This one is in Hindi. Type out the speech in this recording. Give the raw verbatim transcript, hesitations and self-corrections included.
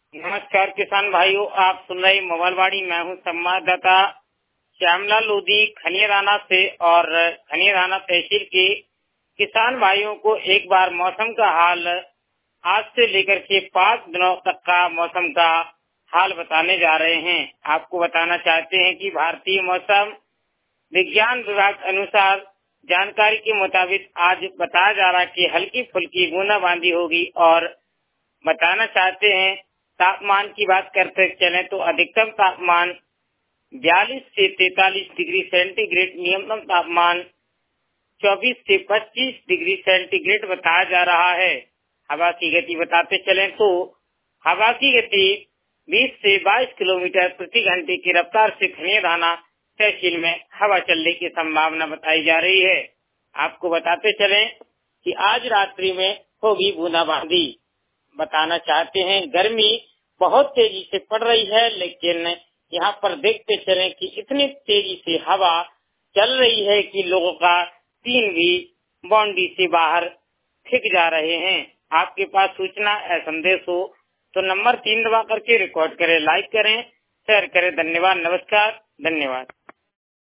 नमस्कार किसान भाइयों, आप सुन रहे मोबाइलवाड़ी। मैं हूं संवाददाता श्यामलाल लोधी खनियाराना से। और खनियाराना तहसील के किसान भाइयों को एक बार मौसम का हाल आज से लेकर के पाँच दिनों तक का मौसम का हाल बताने जा रहे हैं। आपको बताना चाहते हैं कि भारतीय मौसम विज्ञान विभाग अनुसार जानकारी के मुताबिक आज बताया जा रहा है कि हल्की फुल्की बूंदाबांदी होगी। और बताना चाहते हैं तापमान की बात करते चले तो अधिकतम तापमान बयालीस से तैतालीस डिग्री सेंटीग्रेड, न्यूनतम तापमान चौबीस से पच्चीस डिग्री सेंटीग्रेड बताया जा रहा है। हवा की गति बताते चले तो हवा की गति बीस से बाईस किलोमीटर प्रति घंटे की रफ्तार से खनियाराना तहसील में हवा चलने की संभावना बताई जा रही है। आपको बताते चले कि आज रात्रि में होगी बूंदाबांदी। बताना चाहते हैं गर्मी बहुत तेजी से पड़ रही है, लेकिन यहाँ पर देखते चले कि इतनी तेजी से हवा चल रही है कि लोगों का तीन भी बाउंड्री से बाहर फेंक जा रहे हैं। आपके पास सूचना या संदेश हो तो नंबर तीन दबा करके रिकॉर्ड करें, लाइक करें, शेयर करें। धन्यवाद, नमस्कार, धन्यवाद।